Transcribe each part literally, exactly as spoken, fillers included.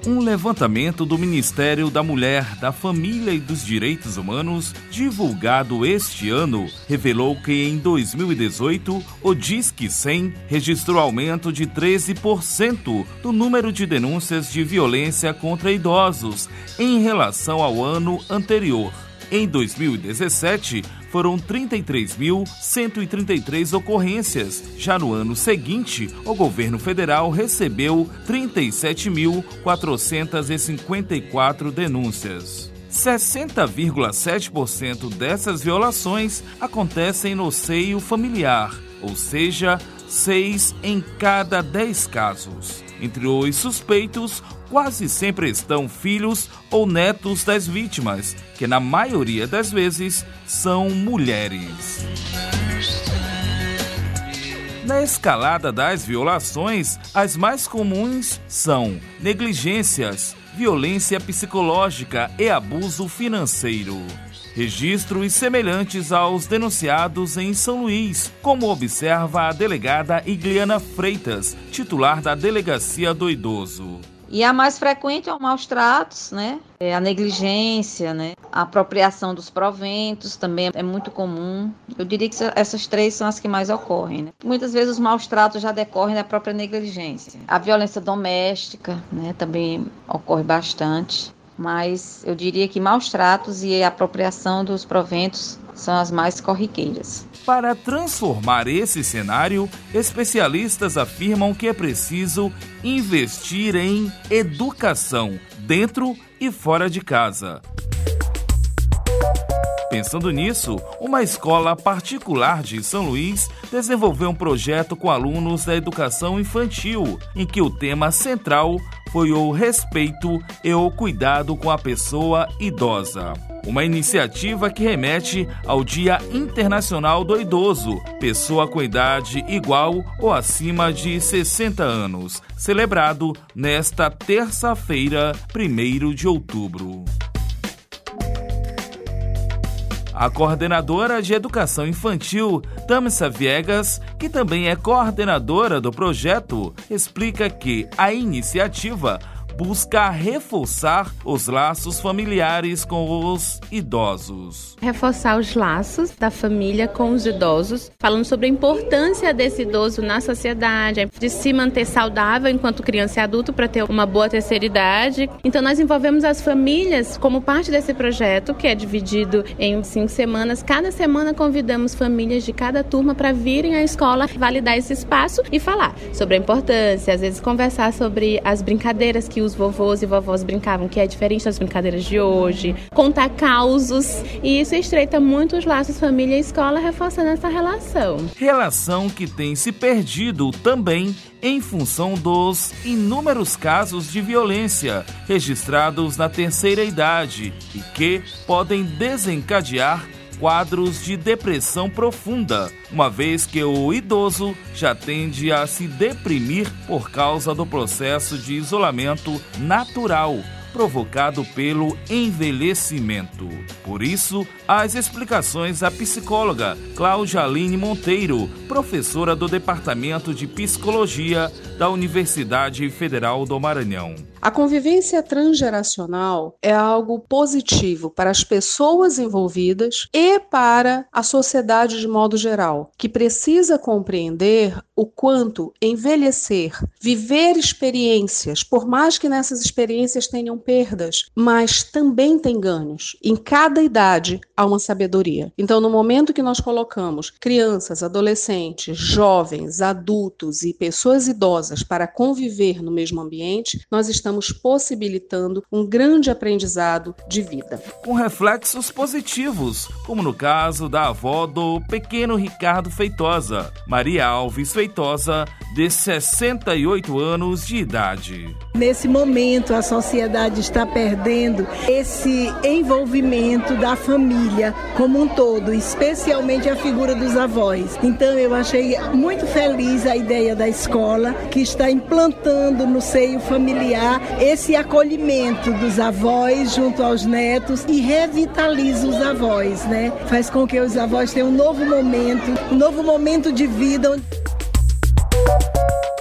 Um levantamento do Ministério da Mulher, da Família e dos Direitos Humanos, divulgado este ano, revelou que em dois mil e dezoito, o Disque cem registrou aumento de treze por cento do número de denúncias de violência contra idosos em relação ao ano anterior. Em dois mil e dezessete, foram trinta e três mil cento e trinta e três ocorrências. Já no ano seguinte, o governo federal recebeu trinta e sete mil quatrocentas e cinquenta e quatro denúncias. sessenta vírgula sete por cento dessas violações acontecem no seio familiar, ou seja, seis em cada dez casos. Entre os suspeitos, quase sempre estão filhos ou netos das vítimas, que na maioria das vezes são mulheres. Na escalada das violações, as mais comuns são negligências, violência psicológica e abuso financeiro. Registros semelhantes aos denunciados em São Luís, como observa a delegada Igliana Freitas, titular da Delegacia do Idoso. E a mais frequente é o maus tratos, né? É a negligência, né? A apropriação dos proventos também é muito comum. Eu diria que essas três são as que mais ocorrem, né? Muitas vezes os maus tratos já decorrem da própria negligência. A violência doméstica, né? Também ocorre bastante. Mas eu diria que maus tratos e a apropriação dos proventos são as mais corriqueiras. Para transformar esse cenário, especialistas afirmam que é preciso investir em educação, dentro e fora de casa. Pensando nisso, uma escola particular de São Luís desenvolveu um projeto com alunos da educação infantil, em que o tema central foi o respeito e o cuidado com a pessoa idosa. Uma iniciativa que remete ao Dia Internacional do Idoso, pessoa com idade igual ou acima de sessenta anos, celebrado nesta terça-feira, primeiro de outubro. A coordenadora de Educação Infantil, Tamisa Viegas, que também é coordenadora do projeto, explica que a iniciativa busca reforçar os laços familiares com os idosos. Reforçar os laços da família com os idosos, falando sobre a importância desse idoso na sociedade, de se manter saudável enquanto criança e adulto para ter uma boa terceira idade. Então nós envolvemos as famílias como parte desse projeto, que é dividido em cinco semanas. Cada semana convidamos famílias de cada turma para virem à escola, validar esse espaço e falar sobre a importância, às vezes conversar sobre as brincadeiras que os vovôs e vovós brincavam, que é diferente das brincadeiras de hoje, contar causos, e isso estreita muito os laços família e escola, reforçando essa relação. Relação que tem se perdido também em função dos inúmeros casos de violência registrados na terceira idade e que podem desencadear quadros de depressão profunda, uma vez que o idoso já tende a se deprimir por causa do processo de isolamento natural provocado pelo envelhecimento. Por isso, as explicações da psicóloga Cláudia Aline Monteiro, professora do Departamento de Psicologia da Universidade Federal do Maranhão. A convivência transgeracional é algo positivo para as pessoas envolvidas e para a sociedade de modo geral, que precisa compreender o quanto envelhecer, viver experiências, por mais que nessas experiências tenham perdas, mas também tem ganhos. Em cada idade há uma sabedoria. Então, no momento que nós colocamos crianças, adolescentes, jovens, adultos e pessoas idosas para conviver no mesmo ambiente, nós estamos possibilitando um grande aprendizado de vida. Com reflexos positivos, como no caso da avó do pequeno Ricardo Feitosa, Maria Alves Feitosa, de sessenta e oito anos de idade. Nesse momento, a sociedade está perdendo esse envolvimento da família como um todo, especialmente a figura dos avós. Então, eu achei muito feliz a ideia da escola, que está implantando no seio familiar esse acolhimento dos avós junto aos netos e revitaliza os avós, né? Faz com que os avós tenham um novo momento, um novo momento de vida.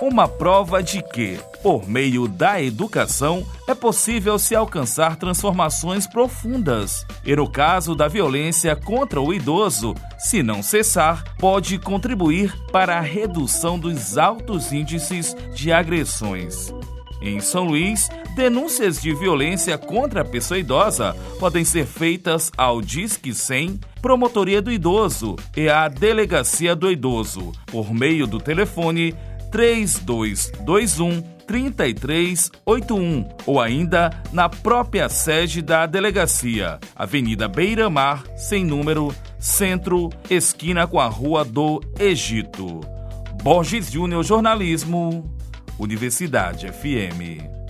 Uma prova de que, por meio da educação, é possível se alcançar transformações profundas. E no caso da violência contra o idoso, se não cessar, pode contribuir para a redução dos altos índices de agressões. Em São Luís, denúncias de violência contra a pessoa idosa podem ser feitas ao Disque cem, Promotoria do Idoso e à Delegacia do Idoso, por meio do telefone três dois dois um, três três oito um ou ainda na própria sede da delegacia, Avenida Beira-Mar, sem número, Centro, esquina com a Rua do Egito. Borges Júnior Jornalismo, Universidade F M.